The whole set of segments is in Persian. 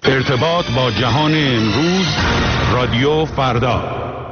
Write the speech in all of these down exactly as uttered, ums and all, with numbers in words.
ارتباط با جهان امروز، رادیو فردا.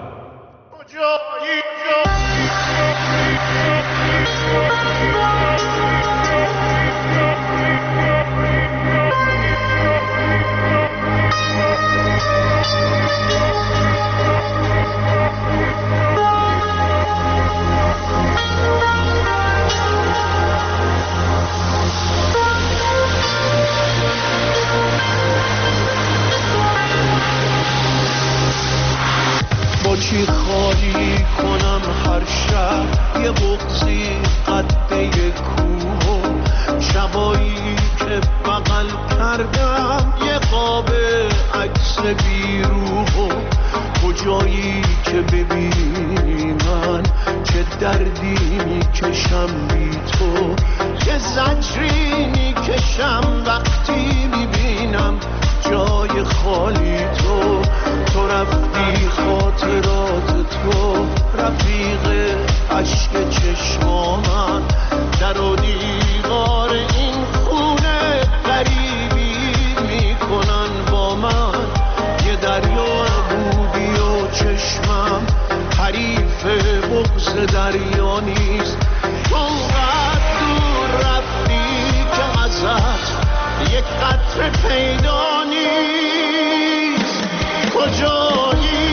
چی خالی کنم هر شب یه بغضی قده کوه، شبایی که بغل کردم یه قاب عکس بیروح، کجایی که ببینی من چه دردی میکشم بی تو، چه زجری میکشم وقتی میبینم جای خالی تو. تو رفتی خاطرات تو رفیق عشق چشمامن، در و دیوار این خونه غریبی میکنن با من، یه دریا بودی و چشمم حریف بغض دریا نیست. اونقدر دور رفتی که ازت یک قطره پیدا نیست. کجایی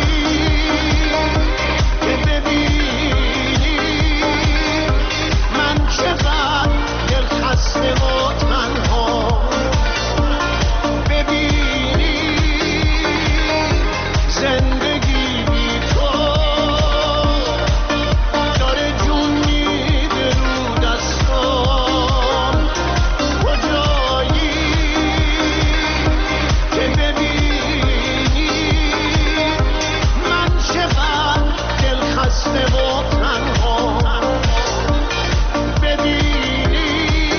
که ببینی من چقدر دل خسته و تنها، ببینی زندگی بی تو داره جون میده رو دستام. کجایی که ببینی من چقدر دل خسته و تنها، ببینی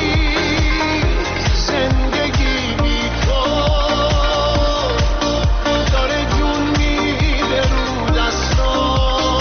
زندگی بی تو داره جون میده رو دستام.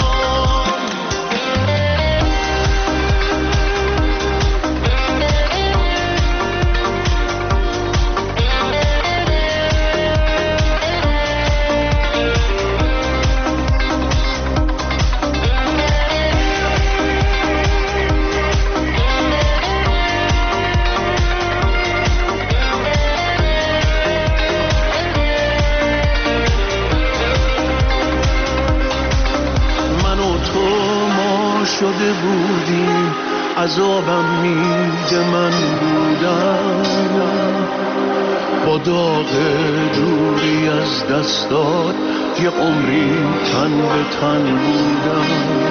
من و تو ما شده بودیم، عذابم میده من بودم، با داغ دوری از دستات یه عمری تن به تن بودم.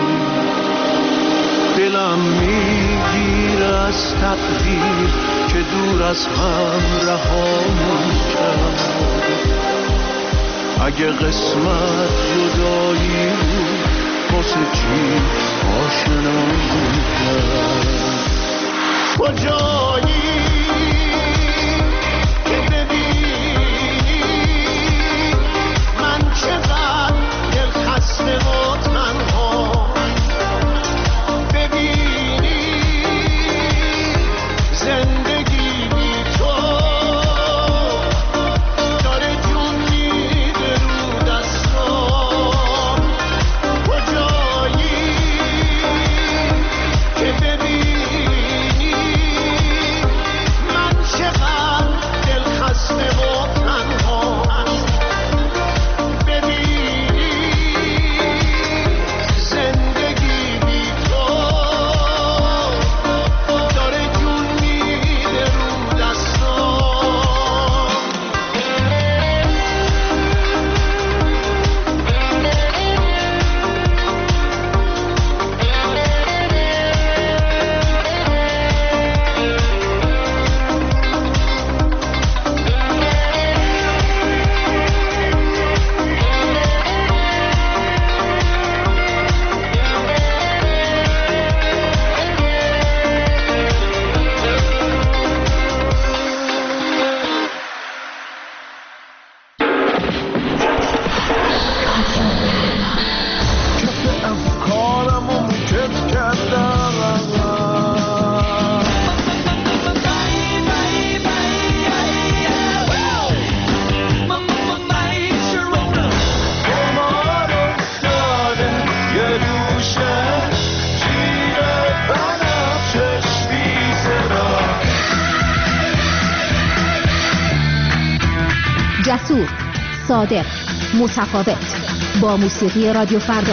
دلم میگیره از تقدیر که دور از هم رهامون کرد. اگه قسمت جدایی بود واسه چی آشنامون کرد. کجایی که ببینی من چقدر دل خسته و تنها، ببینی زندگی بی تو داره جون میده رو دستام. کجایی که ببینی جسور، صادق، متفاوت، با موسیقی رادیو فردا.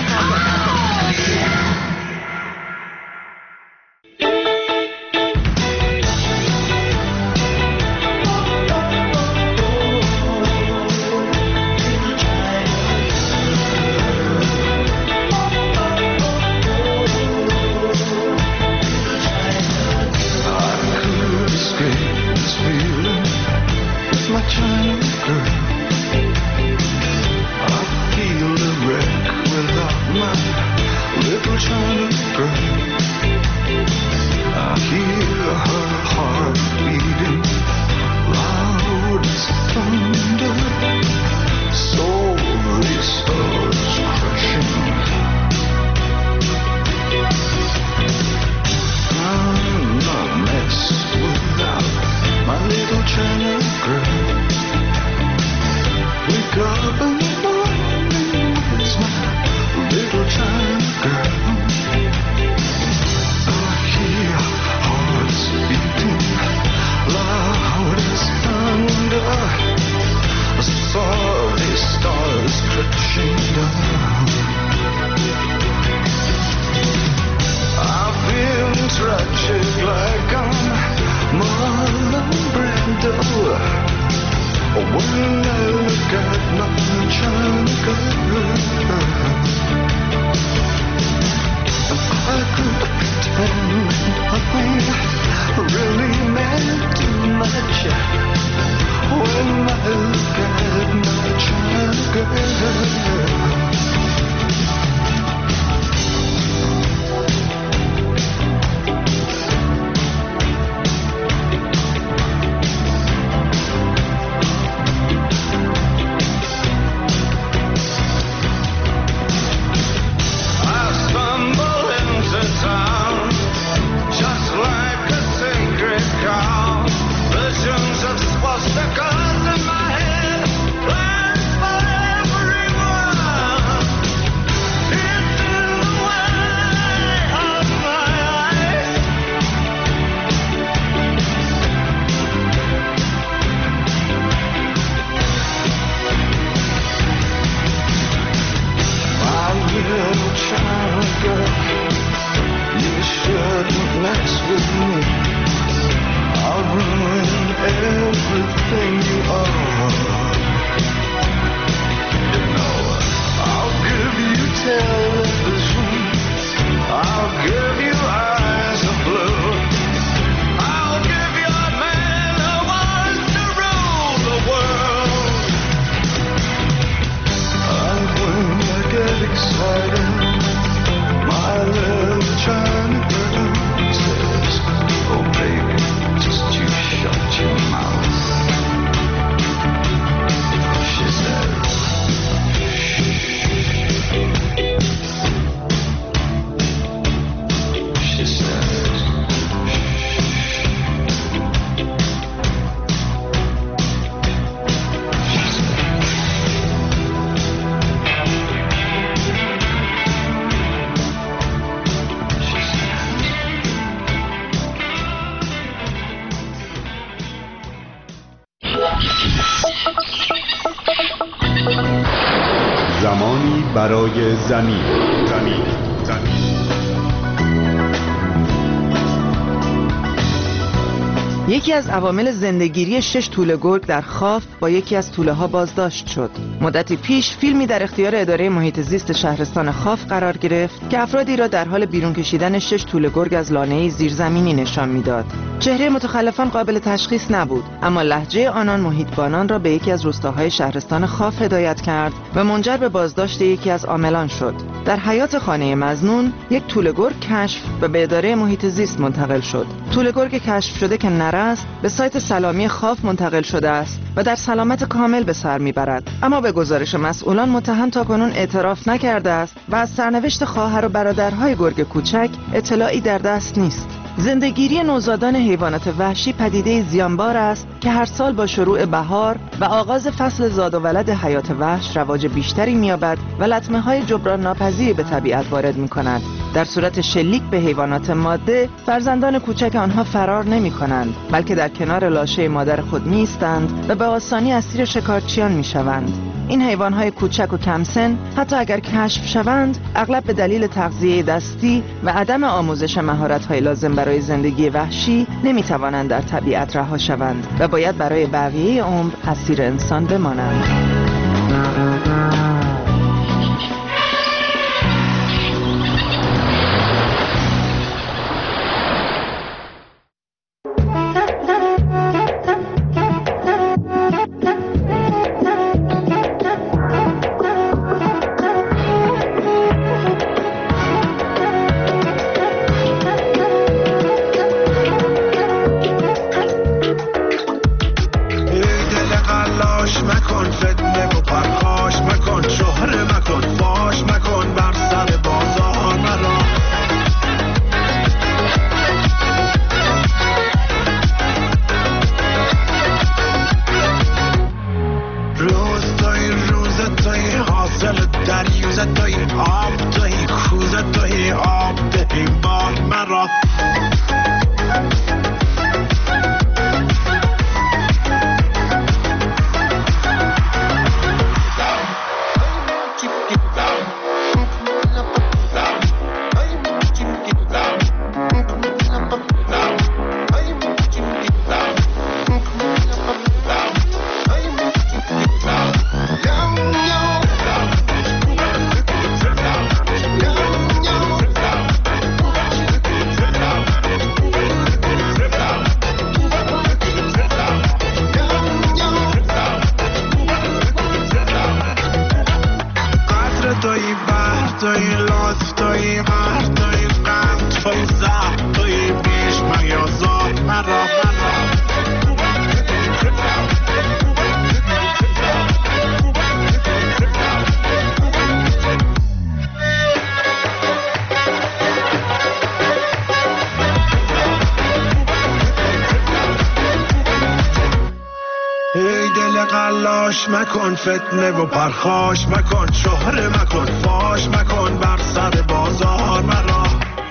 زمانی برای زمین زمین زمین یکی از عوامل زندگیری شش توله گرگ در خاف با یکی از توله ها بازداشت شد. مدتی پیش فیلمی در اختیار اداره محیط زیست شهرستان خاف قرار گرفت که افرادی را در حال بیرون کشیدن شش توله گرگ از لانه‌ای زیرزمینی نشان میداد. چهره متخلفان قابل تشخیص نبود، اما لهجه آنان محیطبانان را به یکی از روستاهای شهرستان خاف هدایت کرد و منجر به بازداشت یکی از عاملان شد. در حیاط خانه مظنون یک توله گرگ کشف و به اداره محیط زیست منتقل شد. توله گرگ کشف شده که نره است به سایت سلامی خاف منتقل شده است و در سلامت کامل به سر میبرد، اما به گزارش مسئولان متهم تاکنون اعتراف نکرده است و از سرنوشت خواهر و برادرهای گرگ کوچک اطلاعی در دست نیست. زندگیری نوزادان حیوانات وحشی پدیده زیانبار است که هر سال با شروع بهار و آغاز فصل زاد و ولد حیات وحش رواج بیشتری می‌یابد و لطمه‌های جبران ناپذیری به طبیعت وارد می‌کند. در صورت شلیک به حیوانات ماده، فرزندان کوچک آنها فرار نمی‌کنند، بلکه در کنار لاشه مادر خود می‌ایستند و به آسانی اسیر شکارچیان می‌شوند. این حیوان‌های کوچک و کم سن حتی اگر کشف شوند، اغلب به دلیل تغذیه دستی و عدم آموزش مهارت‌های لازم برای زندگی وحشی نمی‌توانند در طبیعت رها شوند و باید برای بقیه عمر اسیر انسان بمانند. قلاش مکن فتنه و پرخاش مکن شهره مکن فاش مکن بر سر بازار مرا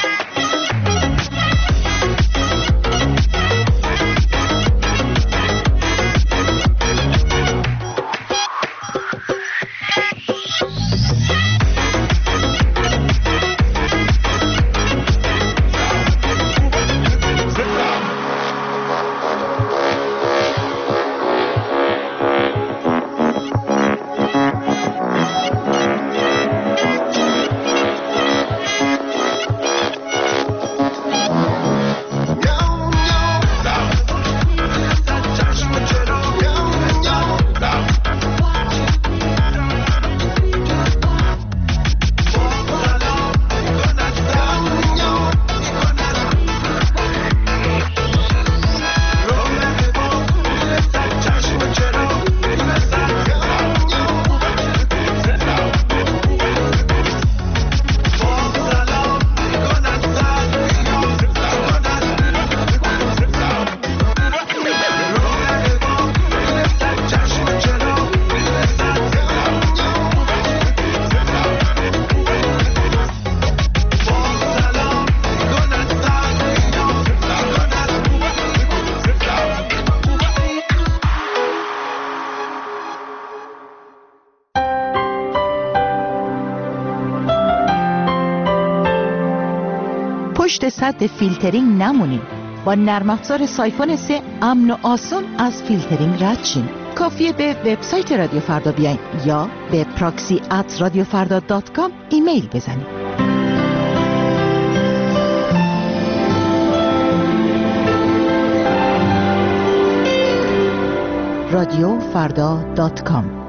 پشت سد فیلترینگ نمونید. با نرم افزار سایفون سه امن و آسان از فیلترینگ رد شین. کافیه به وبسایت رادیو فردا بیاین یا به پراکسی ات رادیو فردا دات کام ایمیل بزنید. رادیو فردا دات کام.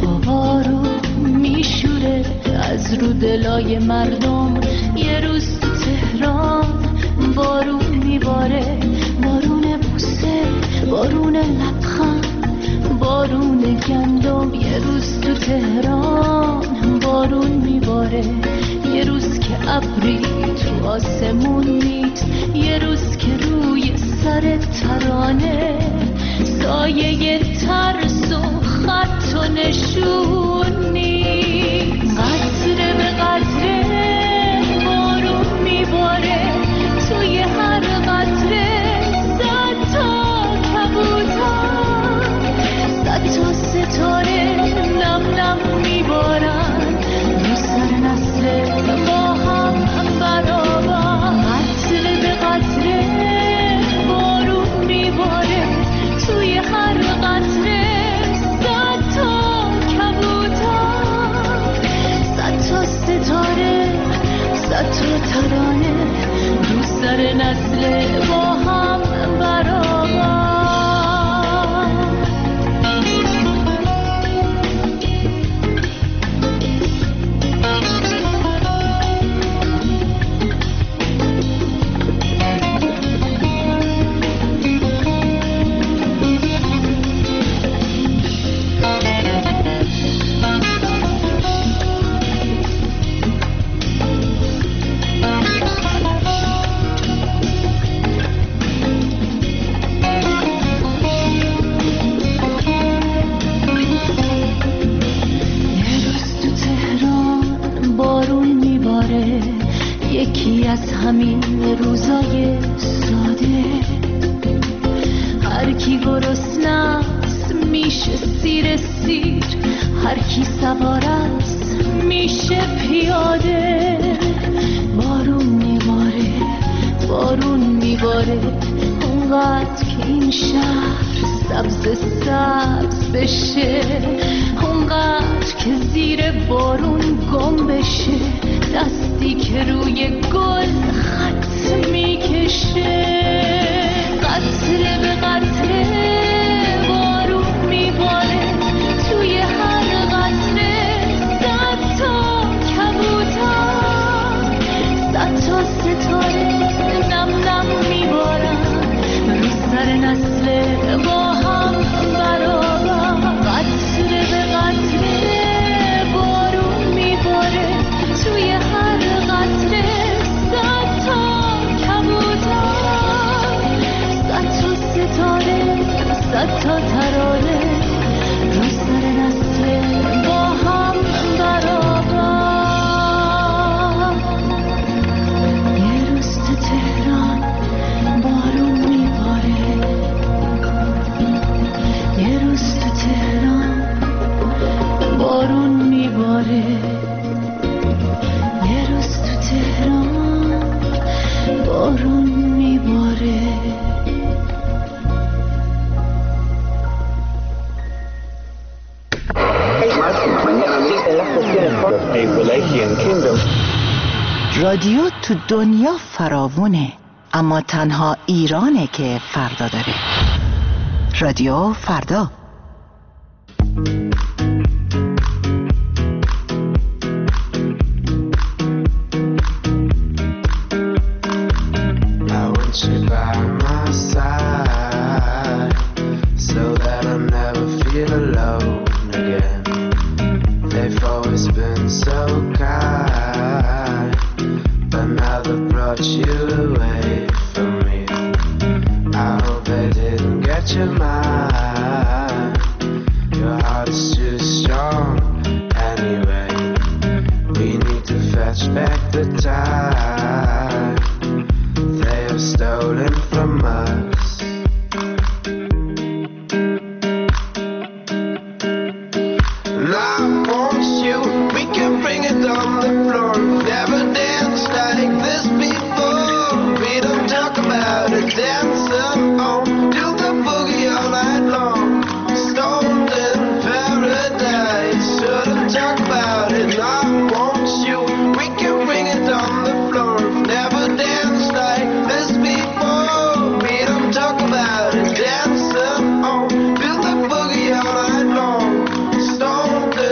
بارون میشوره از رو دلای مردم. یه روز تو تهران بارون میباره، بارون بوسه، بارون لبخند، بارون گندم. یه روز تو تهران بارون میباره، یه روز که ابری تو آسمون نیست، یه روز که روی سر ترانه سایه ترس و خط و نشون نیست. قطره به قطره بارون میباره، توی هر قطره صد تا کبوتر، صد تا ستاره نم نم میبارن رو سر نسل ما هم برابر. قطره به قطره بارون میباره، توی هر قطره صد تا کبوتر، صد تا ستاره، صد تا ترانه رو سر نسل ما هم برابر. یکی از همین روزای ساده، هر کی گرسنه است میشه سیر سیر، هر کی سوار است میشه پیاده. بارون میباره، بارون میباره، اونقدر که این شهر سبز سبز بشه، اونقدر که زیر بارون گم بشه، دستی که روی گل خط میکشه. قطره به قطره بارون میباره، توی هر قطره صد تا کبوتر، صد تا ستاره نم نم میبارن رو سر نسل با هم برابر. قطره به قطره بارون میباره، توی هر قطره صد تا کبوتر، صد تا ستاره، صد تا ترانه رو سر نسل با هم برابر. یه روز تو تهران بارون میباره، یه روز تو تهران بارون میباره، یه روز تو تهران بارون میباره. رادیو تو دنیا فراوونه، اما تنها ایرانه که فردا داره. رادیو فردا. Stone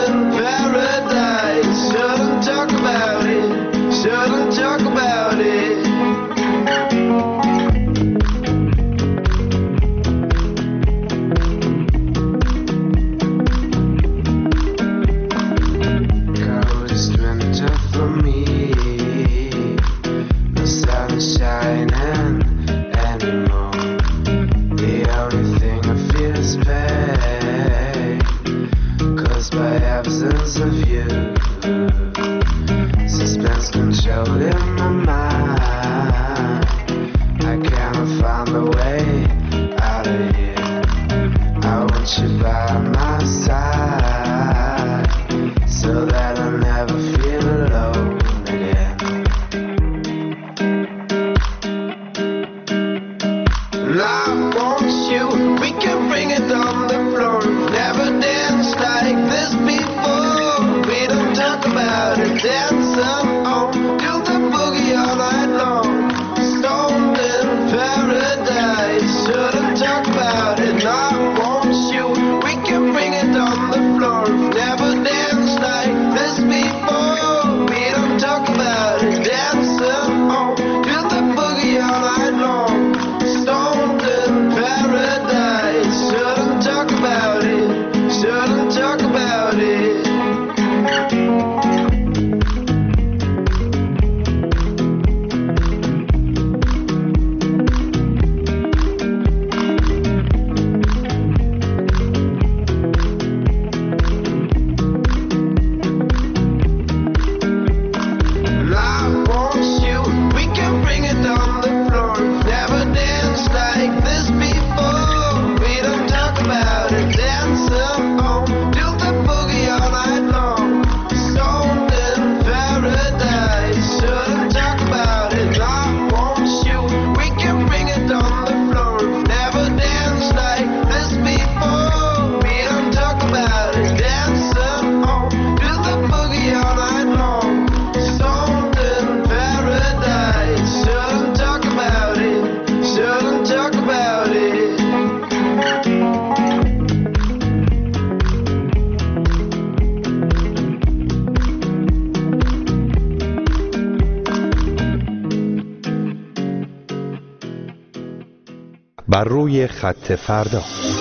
بر روی خط فردا.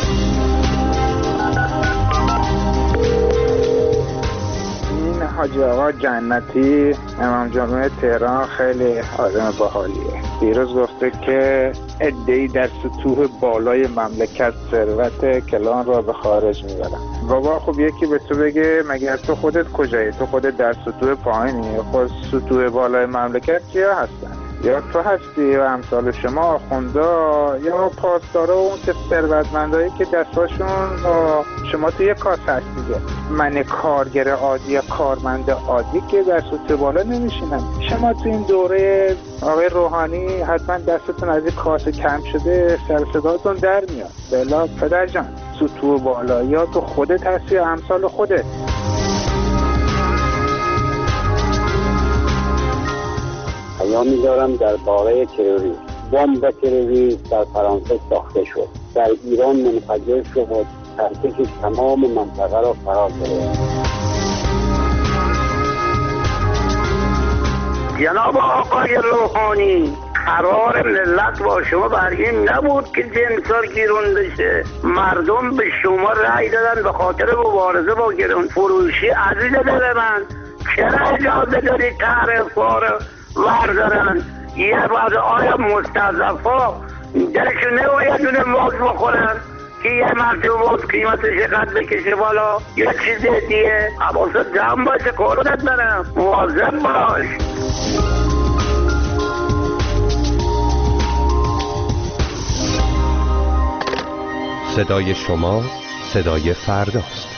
حاجی آقا جنتی امام جمعه تهران خیلی آدم باحالیه. دیروز گفته که عده‌ای در سطوح بالای مملکت ثروت کلان را به خارج میبرن. بابا خب یکی به تو بگه مگر تو خودت کجایی؟ تو خودت در سطوح پایینی؟ خب سطوح بالای مملکت کیا هستن؟ یا تو هستی و امثال شما آخوندا یا پاسدارا و اون که ثروتمندایی که دستاشون شما تو یک کاس هست دیگه. من کارگر عادی یا کارمند عادی که در سطوح بالا نمیشینم. شما تو این دوره آقای روحانی حتما دستتون از این کاس کم شده، سر صداتون در میاد. بلا پدر جان، سطوح بالا یا تو خودت هستی یا امثال خودت. پیامی دارم در باره تروریسم. بمب تروریسم در فرانسه ساخته شد، در ایران منفجر شد، ترکش تمام منطقه را فرا گرفت. جناب آقای روحانی، قرار ملت با شما بر این نبود که جنسار گیرون بشه. مردم به شما رأی دادن به خاطر مبارزه با گرون فروشی. عزیز دل من، چرا اجازه دارید تعرف‌ها رو وردارن؟ یه بعد آیا مستضعفا دلشون نباید دونه موز بخورن که یه مرتبه موز قیمتش قد بکشه بالا؟ یه چیز دیگه حواست جمع باشه، قربونت برم، مواظب باش. صدای شما صدای فرداست.